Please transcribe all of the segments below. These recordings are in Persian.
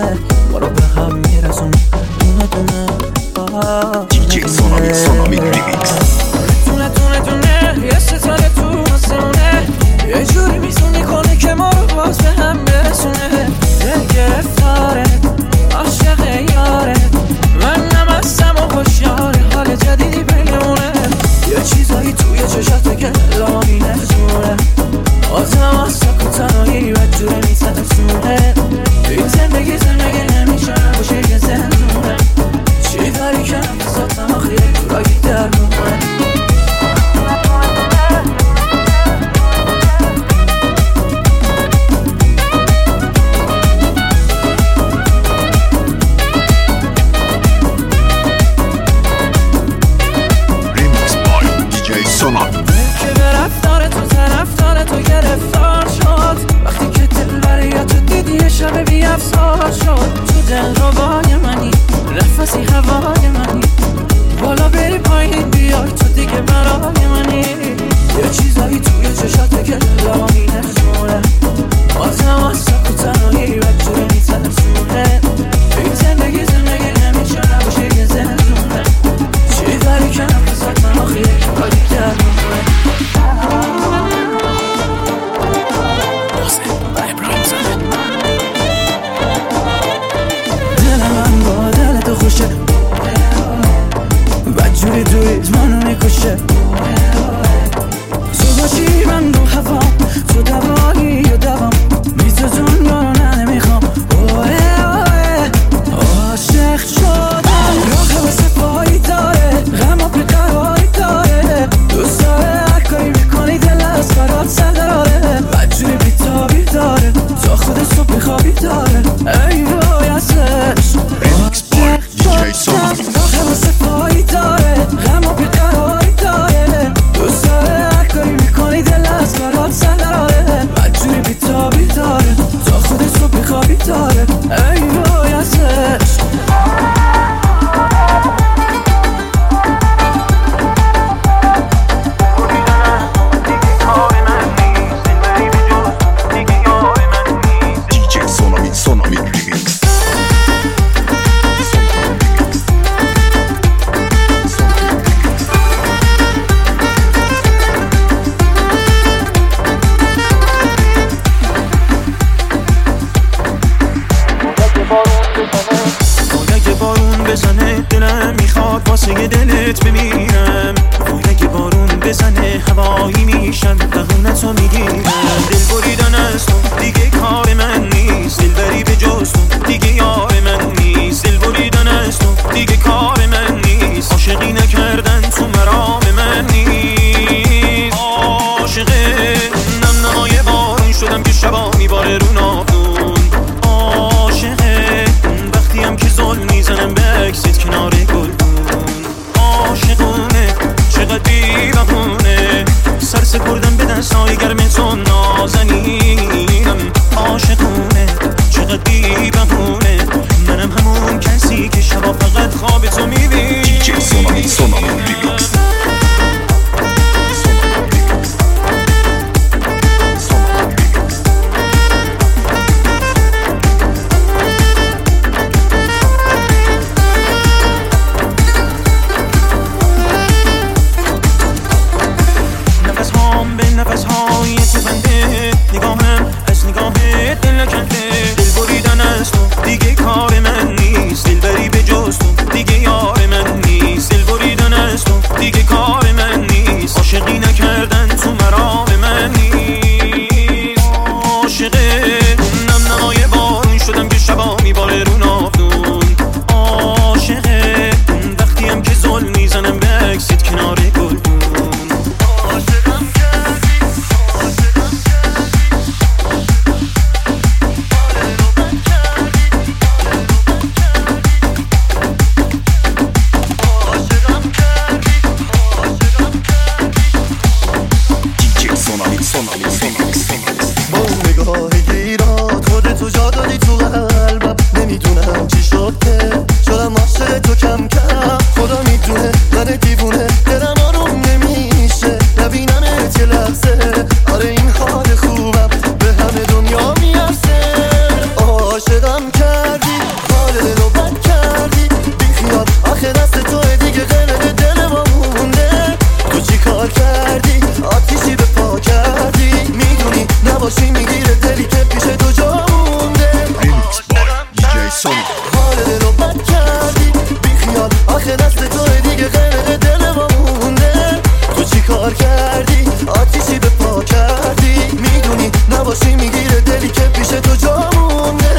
ما رو به هم میرسون دونه دونه. DJ سونامی ریمیکس. دونه دونه دونه یه ستاره تو آسمونه، یه جوری میزونی کنه که ما رو باز به هم برسونه. دل گرفتاره عاشق یاره، من نمستم و خوشیاره، حال جدیدی بینمونه. یه چیزایی توی چشاته که لامی نزونه، آزم از سکو تنهایی بدجوره میترسونه. این زندگی نمیشه باشه یه زندونه، چی داری که نفساتم آخیه دورایی درمونه. که به رفتار تو طرفدار تو گرفتار شد، وقتی که دل برای تو دیدی یه شب بی افسار شد. تو دل روای منی، نفسی هوای منی، بالا بری پایین بیای تو دیگه برای منی. یه چیزایی توی چشاته که لامی نشونه، آزم از سکو تنهایی بدجوره میترسونه. این زندگی نمیشه نباشه یه زندونه، چی داری که نفسات من آخیه کاری درمونه. دل من با دل تو خوشه، بدجوری دوید منو میکشه. تو باشی من رو هوا، تو دوایی و دوام، بی تو دنیا رو نمیخوام. عاشق شدم راه واسه پایی داره، غم و بیقراری داره، دوست داره هر کاری میکنی دل از برات سر داره. بدجوری بیتابی داره، تا خود صبح خوابی داره. ای وای ازش عاشق شدم راه واسه پایی داره، غم و بیقراری داره، دوست داره هر کاری میکنی دل از برات سر داره. بدجوری بیتابی داره، تا خود صبح خوابی داره. ای وای ازش. سونامی ریمیکس. اگه بارون بزنه دلم میخواد واسه دلت بمیرم. اگه بارون بزنه هوایی میشم دهونتو میگیرم. دل بریدن از تو دیگه کار من نیست، دل بری به جز تو دیگه یار من نیست. دل بریدن از تو دیگه کار من نیست، عاشقی نکردن تو مرام من نیست. عاشقه نم نمای بارون شدم که شبا میباره رو ناودون. عاشقه وقتی هم که زل میزنم به عکست کنار گلدون. عاشقونه چقدر بی‌بهونه، سر سپردم به دستای گرم تو نازنینم. عاشقونه چقدر بی‌بهونه، عاشقم کردی، حال دلو بد کردی، بیخیال آخه دست توی دیگه غیر دل ما مونده. تو چی کار کردی؟ آتیشی به پا کردی، میدونی نباشی میگیره دلی که پیش تو جا مونده. Remix by DJ Sonic. حال دلو بد کردی، بیخیال آخه دست توی دیگه غیر دل ما مونده. تو چی کار کردی؟ آتیشی به پا کردی، میدونی نباشی میگیره دلی که پیش تو جا مونده.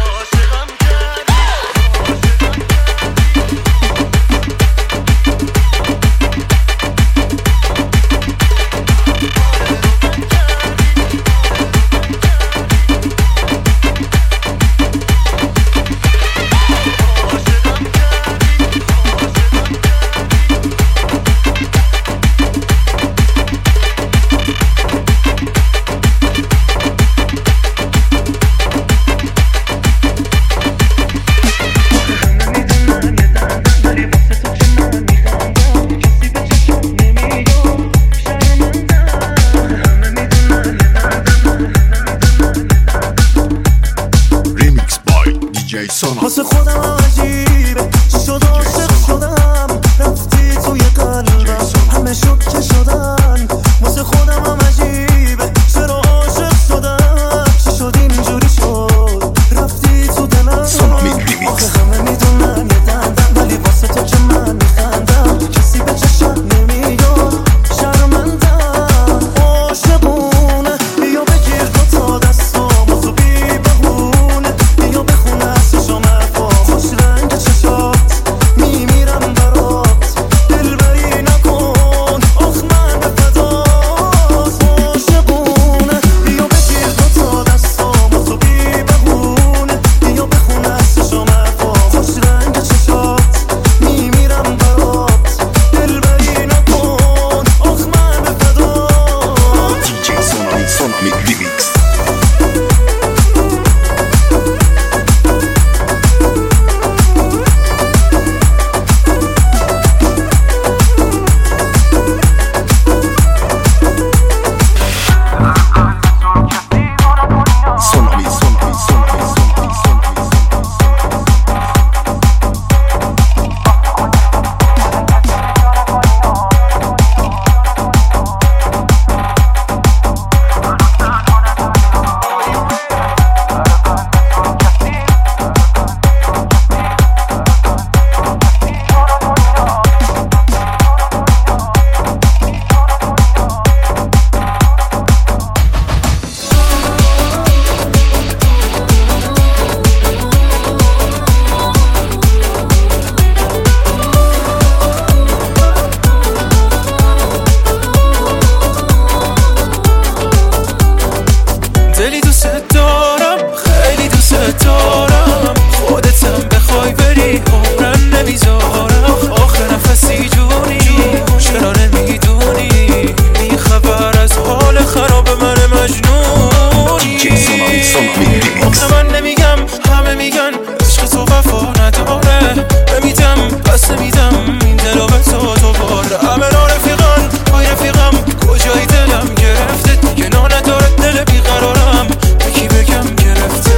واسه خودم عجیبه چی شد عاشق شدم، رفتی توی قلبم همه شوکه شدن. واسه خودم هم عجیبه چرا عاشق شدم، چی شد اینجوری شد رفتی تو دلم. آخه همه میدونن یه دندم، ولی واسه تو که من میخندم کسی به چشم نمیاد، شرمندم. عاشقونه بیا بگیر دوتا دستام و تو بی بهونه، بیا بخونه ازشم حرفا خوش رنگ چشات، میمیرم برات دلبری نکن آخ من به فدات. عاشقونه بیا بگیر دوتا دستام و تو بی بهونه، بیا بخونه ازشم حرفا خوش رنگ چشات، میمیرم برات دلبری نکن آخ من به فدات. DJ Sonic Remix. دلی دوست دارم، خیلی دوست دارم، خودتم بخوای بری عمرم نمیذارم. آخه نفسی جونی چرا نمیدونی، این خبر از حال خراب من مجنونی. آخه من نمیگم همه میگن عشق تو وفا نداره، نمیدم پس نمیدم این دلو به تو دوباره. همه رفیقان های رفیقم کجای دلم گرفته، دیگه نداره دل بیقرارم به کی بگم گرفته.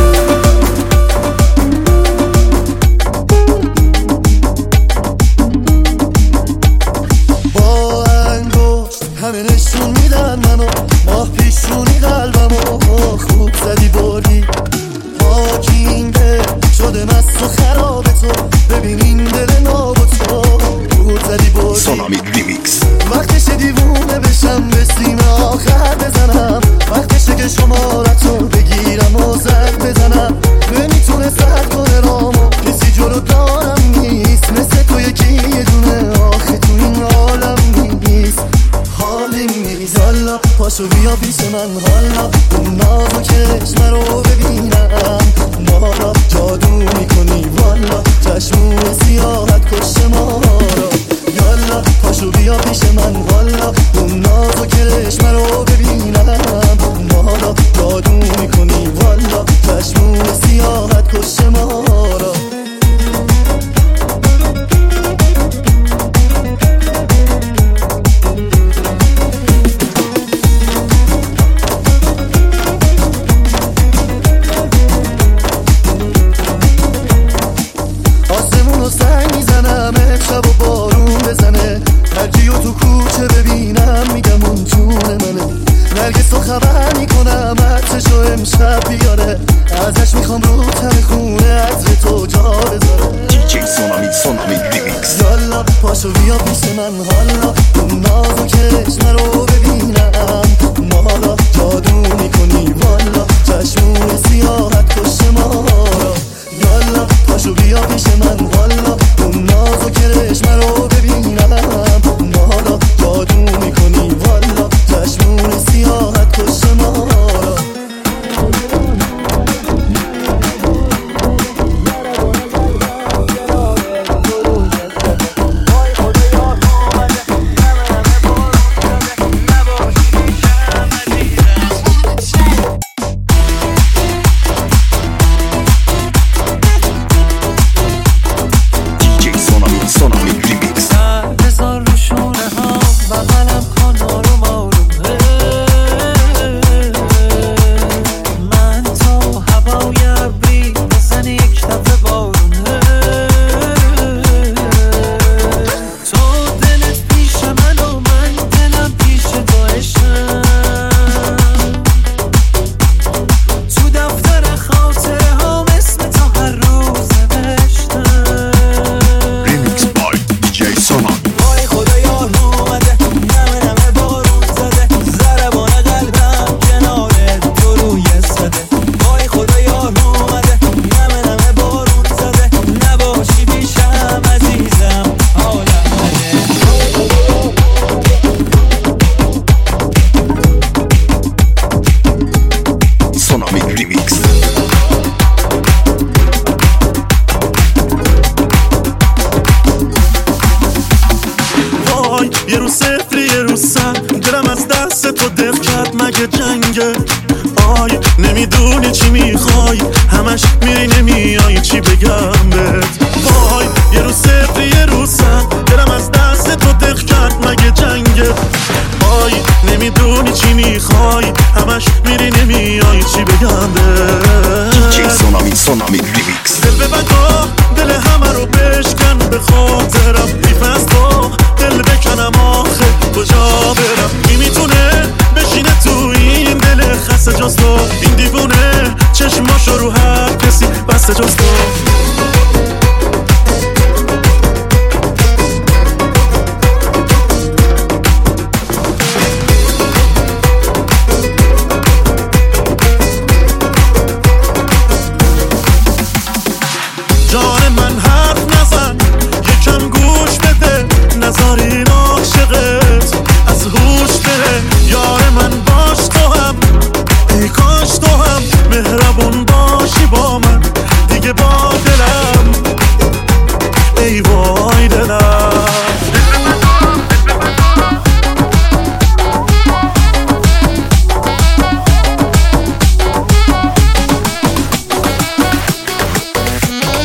با انگشت همه نشون میدن منو، ماه پیشونی قلبمو خوب زدی بردی. پاکینگه شده مست و خراب تو، ببین این دل ناب و تو خوب زدی بردی. Sonic Remix. وقتشه دیوونه بشم به سینه آخر بزنم، وقتشه که شمارتو بگیرم و زد بزنم. نمیتونه سرد کنه رامو کسی جلو دارم نیست، مثل تو یکی یه دونه آخه تو این عالم نیست. حالیم نیست حالا پاشو بیا پیش من، حالا اون ناز و چشم رو ببینم، مالا جادو میکنی والا، چشمون سیاحت کش ما را. یالا پاشو بیا پیش من، والا اون ناز و چشم رو ببینم، مالا جادو میکنی والا، چشمون سیاحت کش پاشو بیا پیش من والا، اون ناز و کرشمه رو ببینم. ما حالا جادو میکنی والا، چشمون سیاحت کش ما را. یه رو صفری یه رو صد، دلم از دست تو دق کرد مگه جنگه؟ آی نمیدونی چی میخوای، همش میری نمیای، چی بگم بهت؟ وای یه رو صفری یه رو صد، دلم از دست تو دق کرد مگه جنگه؟ آی نمیدونی چی میخوای، همش میری نمیای، چی بگم بهت؟ DJ Sonami